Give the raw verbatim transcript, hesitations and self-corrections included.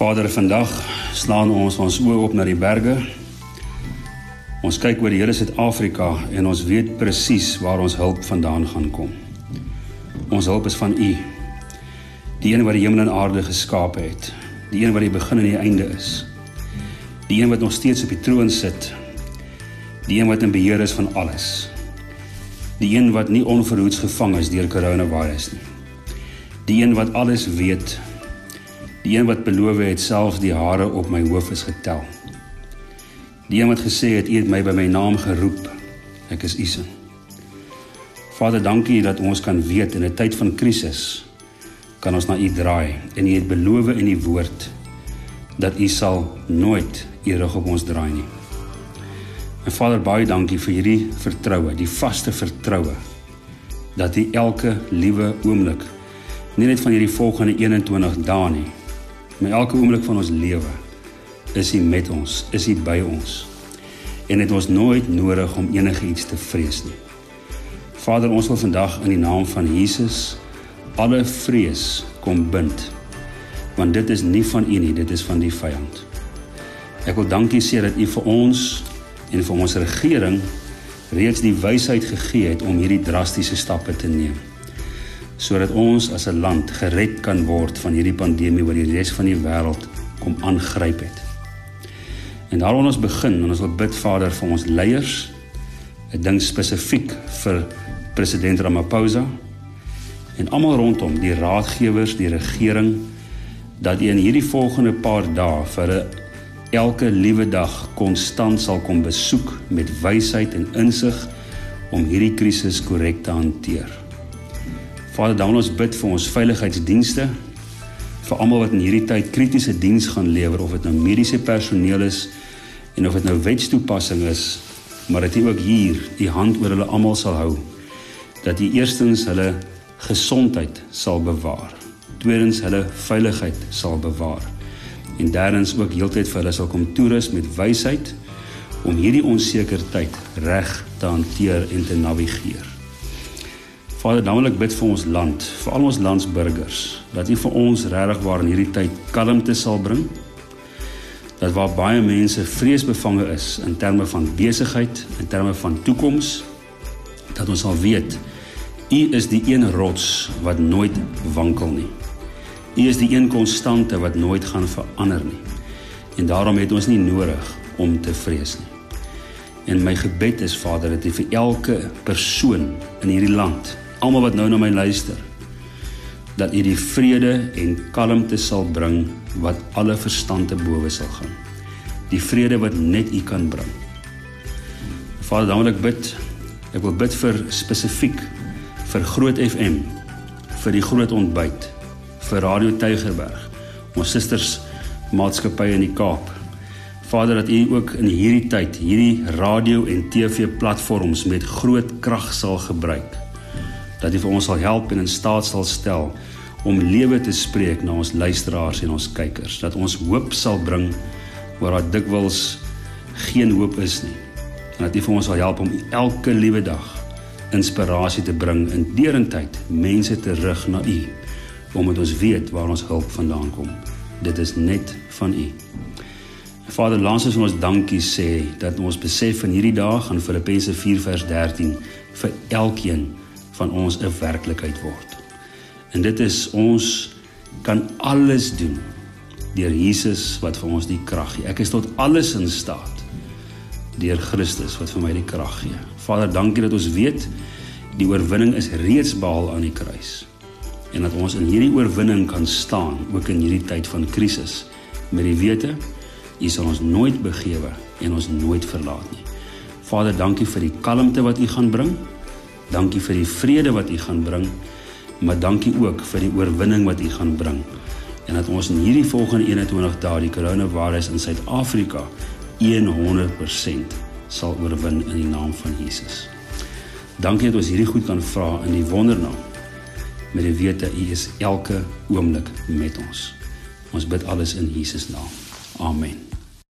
Vader, vandag slaan ons ons oë op na die berge. Ons kyk oor die hele Suid-Afrika en ons weet presies waar ons hulp vandaan gaan kom. Ons hulp is van U, die een wat die hemel en aarde geskape het, die een wat die begin en die einde is, die een wat nog steeds op die troon sit, die een wat in beheer is van alles, die een wat nie onverhoeds gevang is deur coronavirus nie, die een wat alles weet, die een wat beloof het selfs die hare op my hoof is getel, die een wat gesê het, U het my by my naam geroep, ek is U se. Vader, dankie dat ons kan weet in 'n tyd van krisis, kan ons na U draai, en U het beloof in die woord, dat U sal nooit U rug op ons draai nie. En Vader, baie dankie vir hierdie vertroue, die vaste vertroue, dat U elke liewe oomblik, nie net van hierdie volgende eenentwintig dae nie, maar elke oomblik van ons lewe, is U met ons, is U by ons, en het ons nooit nodig om enige iets te vrees nie. Vader, ons wil vandag in die naam van Jesus alle vrees kom bind, want dit is nie van U nie, dit is van die vyand. Ek wil dankie sê dat U vir ons en vir ons regering reeds die wysheid gegee het om hierdie drastiese stappe te neem, sodat ons as 'n land gered kan word van hierdie pandemie wat die res van die wêreld kom aangryp het. En daar wil ons begin, en ons wil bid, Vader, vir ons leiers, ek dink spesifiek vir president Ramaphosa, en almal rondom, die raadgewers, die regering, dat U in hierdie volgende paar dae vir hulle elke liewe dag konstant sal kom besoek met wysheid en insig om hierdie krisis korrek te hanteer. Vader, dan wil ons bid vir ons veiligheidsdienste, vir almal wat in hierdie tyd kritiese diens gaan lewer, of dit nou mediese personeel is, en of dit nou wetstoepassing is, maar dat U ook hier die hand oor hulle almal sal hou, dat U eerstens hulle gesondheid sal bewaar, tweedens hulle veiligheid sal bewaar, en derdens ook heeltyd vir hulle sal kom toerus met wysheid, om hierdie onseker tyd reg te hanteer en te navigeer. Vader, dan wil ek bid vir ons land, vir al ons landsburgers, dat U vir ons regtig waar in hierdie tyd kalmte sal bring, dat waar baie mense vreesbevange is, in terme van besigheid, in terme van toekoms, dat ons sal weet, U is die een rots wat nooit wankel nie. U is die een konstante wat nooit gaan verander nie. En daarom het ons nie nodig om te vrees nie. En my gebed is, Vader, dat U vir elke persoon in hierdie land, almal wat nou na my luister, dat U die vrede en kalmte sal bring wat alle verstand te bowe sal gaan. Die vrede wat net U kan bring. Vader, dan wil ek bid, ek wil bid vir spesifiek, vir Groot F M, vir die Groot Ontbyt, vir Radio Tygerberg, ons susters maatskappy in die Kaap. Vader, dat U ook in hierdie tyd, hierdie radio en T V platforms met groot krag sal gebruik, dat U vir ons sal help en in staat sal stel om lewe te spreek na ons luisteraars en ons kykers, dat ons hoop sal bring waar daar dikwels geen hoop is nie, en dat U vir ons sal help om elke liewe dag inspirasie te bring in derentyd mense terug na U, omdat ons weet waar ons hulp vandaan kom. Dit is net van U. Vader, laat ons ons dankie sê, dat ons besef in hierdie dag, aan Filippense vier vers dertien, vir elkeen van ons 'n werklikheid word. En dit is, ons kan alles doen deur Jesus wat vir ons die krag gee. Ek is tot alles in staat deur Christus wat vir my die krag gee. Vader, dankie dat ons weet, die oorwinning is reeds behaal aan die kruis. En dat ons in hierdie oorwinning kan staan, ook in hierdie tyd van krisis, met die wete, U sal ons nooit begewe en ons nooit verlaat nie. Vader, dankie vir die kalmte wat U gaan bring, dankie vir die vrede wat U gaan bring, maar dankie ook vir die oorwinning wat U gaan bring, en dat ons in hierdie volgende eenentwintig dae die coronavirus in Suid-Afrika honderd persent sal oorwin in die naam van Jesus. Dankie dat ons hierdie goed kan vra in die wondernaam, met die wete U is elke oomblik met ons. Ons bid alles in Jesus naam. Amen.